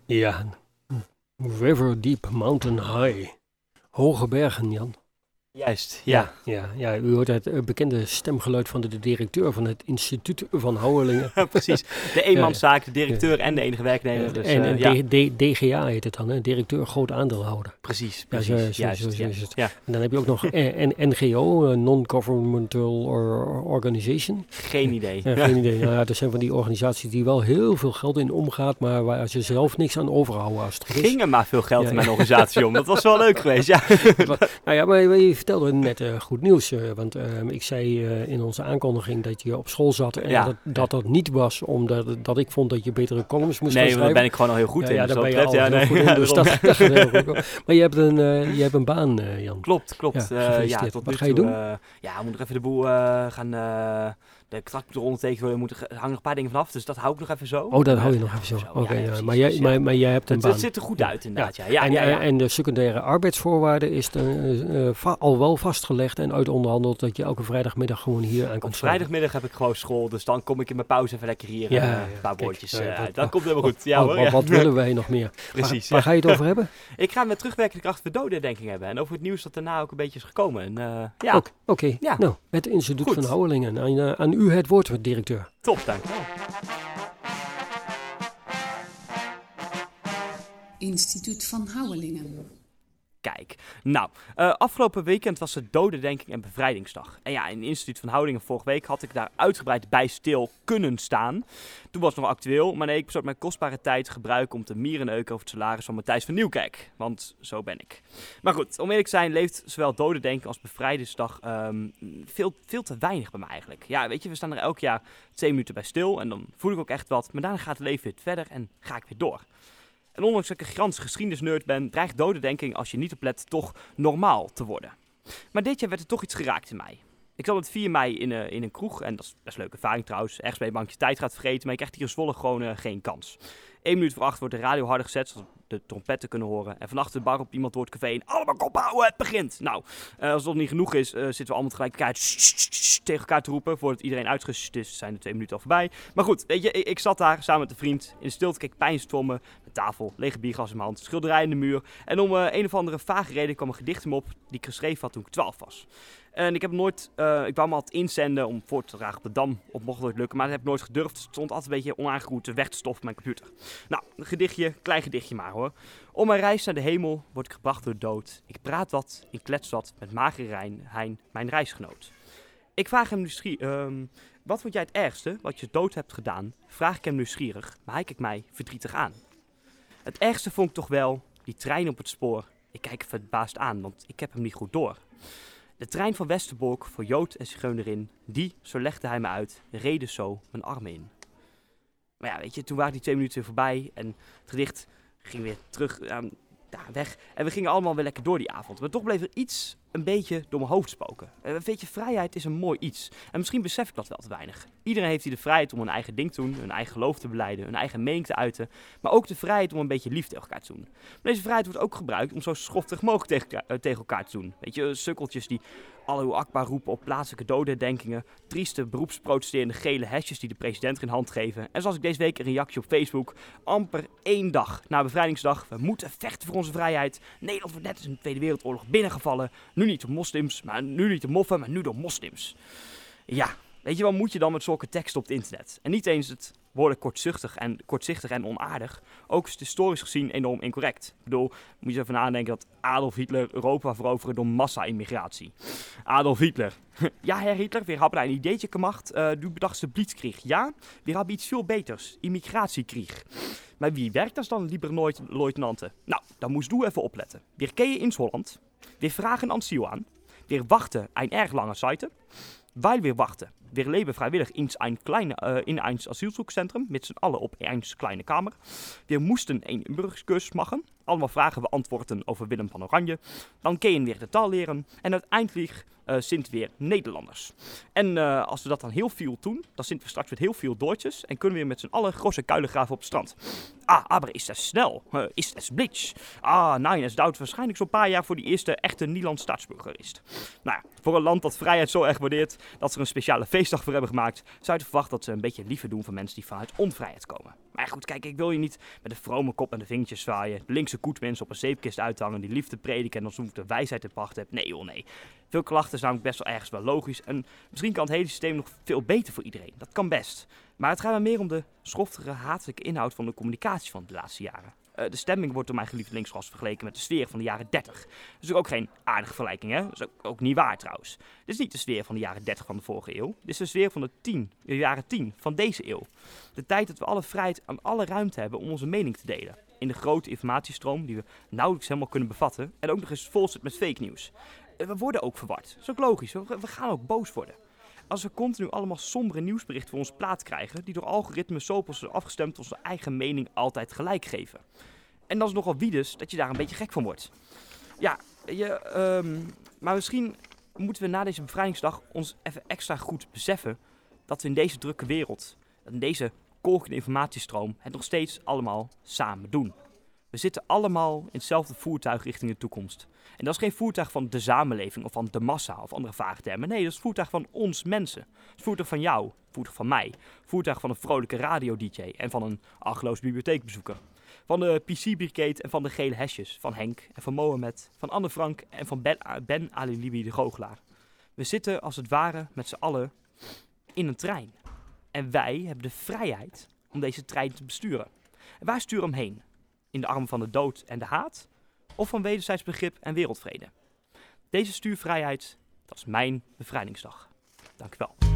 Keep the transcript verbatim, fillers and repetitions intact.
Ja, River Deep Mountain High. Hoge bergen, Jan. Juist, ja. Ja, ja, ja, u hoort het uh, bekende stemgeluid van de, de directeur van het instituut van Houwelingen. Precies, de eenmanszaak, de directeur en de enige werknemer. Dus, en uh, ja. D, D, D G A heet het dan, hè? Directeur groot aandeelhouder. Precies, Ja, precies, zo, zo, juist. zo, zo ja. is het. Ja. En dan heb je ook nog N- N G O, uh, Non-Governmental or Organization. Geen idee. Ja, geen idee. Nou ja, er zijn van die organisaties die wel heel veel geld in omgaat, maar waar ze zelf niks aan overhouden als het Er goed is. ging er maar veel geld Ja, in mijn ja. organisatie om. Dat was wel leuk geweest, ja. Nou ja, maar je vertelde net uh, goed nieuws. Uh, want uh, ik zei uh, in onze aankondiging dat je op school zat. En Ja. dat, dat dat niet was omdat dat ik vond dat je betere columns moest Nee, gaan want daar schrijven. ben ik gewoon al heel goed ja, in. Ja, dus daar ben je dat al betreft, heel ja, goed nee, in. Dus ja, dat, dat gaat heel goed. Maar je hebt een, uh, je hebt een baan, uh, Jan. Klopt, klopt. Ja, Uh, ja, gefeliciteerd. tot Wat nu ga je toe, doen? Uh, ja, we moeten nog even de boel uh, gaan... Uh, de contract moet er ondertekend worden. Er moeten- er hangen nog een paar dingen vanaf. Dus dat hou ik nog even zo. Oh, dat hou je Uh, nog even zo. zo, Oké, ja, ja, ja, precies, maar, jij, dus, maar, ja. maar jij hebt een Het, baan. het ziet er goed Ja. uit inderdaad, ja. ja, en, ja, ja. en de secundaire arbeidsvoorwaarden is de, uh, va- al wel vastgelegd en uitonderhandeld dat je elke vrijdagmiddag gewoon hier aan Op komt vrijdagmiddag heb ik gewoon school, dus dan kom ik in mijn pauze even lekker hier Ja, uh, ja, een paar kijk, woordjes. nou ja, Uh, wat- dat komt helemaal goed. Ja, wat, hoor, wat, ja. wat willen wij nog meer? Precies. Waar, waar Ja. ga je het over hebben? Ik ga met terugwerkende kracht voor dodenherdenking hebben en over het nieuws dat daarna ook een beetje is gekomen. En, uh, ja, Oké, okay. Ja. Nou, het instituut Goed. van Houwelingen. Aan, uh, aan u het woord, directeur. top, dankjewel. Instituut van Houwelingen. Kijk, nou, uh, afgelopen weekend was het Dodenherdenking en Bevrijdingsdag. En ja, in het instituut van Houwelingen vorige week had ik daar uitgebreid bij stil kunnen staan. Toen was het nog actueel, maar nee, ik besloot mijn kostbare tijd gebruiken om te mierenneuken over het salaris van Matthijs van Nieuwkerk. Want zo ben ik. Maar goed, om eerlijk te zijn leeft zowel Dodenherdenking als Bevrijdingsdag um, veel, veel te weinig bij mij eigenlijk. Ja, weet je, we staan er elk jaar twee minuten bij stil en dan voel ik ook echt wat. Maar daarna gaat het leven weer verder en ga ik weer door. En ondanks dat ik een gigantische geschiedenisnerd ben, dreigt dodenherdenking, als je niet oplet, toch normaal te worden. Maar dit jaar werd er toch iets geraakt in mij. Ik zat op vier mei in, uh, in een kroeg, en dat is best een leuke ervaring trouwens. Ergens bij een bankje tijd gaat vergeten, maar je krijgt hier in Zwolle gewoon uh, geen kans. Eén minuut voor acht wordt de radio harder gezet, zodat we de trompetten kunnen horen. En van achter de bar op iemand door het café, allemaal kop houden, het begint! Nou, uh, als dat niet genoeg is, uh, zitten we allemaal tegelijkertijd tegen elkaar te roepen, voordat iedereen uitgerust is, zijn de twee minuten al voorbij. Maar goed, weet je, ik, ik zat daar samen met een vriend, in de stilte keek pijnst voor me, de tafel, lege bierglas in mijn hand, schilderij in de muur. En om uh, een of andere vage reden kwam een gedicht in me op die ik geschreven had toen ik twaalf was. En ik heb nooit, uh, ik wou me altijd inzenden om voor te dragen op de Dam, op mocht het ooit lukken, maar dat heb ik nooit gedurfd. Het stond altijd een beetje onaangeroerd weg te stoffen op mijn computer. Nou, een gedichtje, klein gedichtje maar hoor. Op mijn reis naar de hemel word ik gebracht door de dood. Ik praat wat, ik klets wat met magere Rijn, Hein, mijn reisgenoot. Ik vraag hem nieuwsgierig, um, wat vond jij het ergste wat je dood hebt gedaan? Vraag ik hem nieuwsgierig, maar hij kijkt mij verdrietig aan. Het ergste vond ik toch wel, die trein op het spoor. Ik kijk verbaasd aan, want ik heb hem niet goed door. De trein van Westerbork voor Jood en Zigeuner in, die, zo legde hij me uit, reden zo mijn armen in. Maar ja, weet je, toen waren die twee minuten weer voorbij en het gedicht ging weer terug uh, ja, weg. En we gingen allemaal weer lekker door die avond. Maar toch bleef er iets een beetje door mijn hoofd spoken. Uh, weet je, vrijheid is een mooi iets. En misschien besef ik dat wel te weinig. Iedereen heeft hier de vrijheid om een eigen ding te doen, hun eigen geloof te belijden, hun eigen mening te uiten. Maar ook de vrijheid om een beetje lief tegen elkaar te doen. Maar deze vrijheid wordt ook gebruikt om zo schoftig mogelijk tegen, uh, tegen elkaar te doen. Weet je, sukkeltjes die Allahu Akbar roepen op plaatselijke dodenherdenkingen. Trieste beroepsprotesterende gele hesjes die de president in hand geven. En zoals ik deze week een reactie op Facebook. Amper één dag na bevrijdingsdag. We moeten vechten voor onze vrijheid. Nederland wordt net als in de Tweede Wereldoorlog binnengevallen. Nu niet door moslims, maar nu niet door moffen, maar nu door moslims. Ja, weet je wat moet je dan met zulke teksten op het internet? En niet eens het woorden kortzichtig en, kortzichtig en onaardig. Ook is het historisch gezien enorm incorrect. Ik bedoel, moet je even nadenken dat Adolf Hitler Europa veroverde door massa-immigratie. Adolf Hitler. Ja, Herr Hitler, wir haben ein ideetje gemacht. Uh, du bedacht de Blitzkrieg. Ja, wir haben iets veel beters. Immigratiekrieg. Maar wie werkt dat dan, lieber luitenanten? Nou, dan moest du even opletten. Wir gehen ins Holland. Wir vragen asiel aan. Wir wachten een erg lange Seite. Weil wir wachten, wir leben vrijwillig in een kleine, uh, in een asielzoekcentrum, met z'n allen op een kleine kamer. We moesten een burgercursus maken, allemaal vragen beantwoorden over Willem van Oranje. Dan gehen we de taal leren en uiteindelijk uh, Sint weer Nederlanders. En uh, als we dat dan heel veel doen, dan zitten we straks met heel veel doortjes en kunnen we weer met z'n allen grosse kuilen graven op het strand. Ah, aber is dat snel? Uh, is dat blitz? Ah, nee, het duurt waarschijnlijk zo'n paar jaar voor die eerste echte Nederlandse staatsburger is. Nou ja, voor een land dat vrijheid zo erg waardeert dat ze er een speciale feestdag voor hebben gemaakt, zou je verwachten dat ze een beetje liever doen voor mensen die vanuit onvrijheid komen. Maar goed, kijk, ik wil je niet met een vrome kop en de vingertjes zwaaien, de linkse koetsmensen op een zeepkist uithangen, die liefde prediken en alsof ik de wijsheid in pacht heb. Nee joh, nee. Veel klachten is namelijk best wel ergens wel logisch en misschien kan het hele systeem nog veel beter voor iedereen. Dat kan best. Maar het gaat me meer om de schoftige, hatelijke inhoud van de communicatie van de laatste jaren. Uh, de stemming wordt door mijn geliefde linksras vergeleken met de sfeer van de jaren dertig. Dat is natuurlijk ook geen aardige vergelijking, hè? Dat is ook, ook niet waar trouwens. Dit is niet de sfeer van de jaren dertig van de vorige eeuw. Dit is de sfeer van de, tien, de jaren tien van deze eeuw. De tijd dat we alle vrijheid en alle ruimte hebben om onze mening te delen. In de grote informatiestroom die we nauwelijks helemaal kunnen bevatten. En ook nog eens vol zit met fake nieuws. Uh, we worden ook verward. Dat is ook logisch. We, we gaan ook boos worden. Als we continu allemaal sombere nieuwsberichten voor ons plaat krijgen, die door algoritmes zo op ons zijn afgestemd onze eigen mening altijd gelijk geven. En dan is nogal wie dus dat je daar een beetje gek van wordt. Ja, je, um, maar misschien moeten we na deze bevrijdingsdag ons even extra goed beseffen dat we in deze drukke wereld, in deze kolkende informatiestroom, het nog steeds allemaal samen doen. We zitten allemaal in hetzelfde voertuig richting de toekomst. En dat is geen voertuig van de samenleving of van de massa of andere vage termen. Nee, dat is het voertuig van ons mensen. Het voertuig van jou, voertuig van mij. Voertuig van een vrolijke radio-D J en van een argeloos bibliotheekbezoeker. Van de P C-brigade en van de gele hesjes. Van Henk en van Mohamed, van Anne Frank en van Ben, Ben Ali Libi de goochelaar. We zitten als het ware met z'n allen in een trein. En wij hebben de vrijheid om deze trein te besturen. En waar sturen we hem heen? In de armen van de dood en de haat? Of van wederzijds begrip en wereldvrede? Deze stuurvrijheid, dat is mijn bevrijdingsdag. Dank u wel.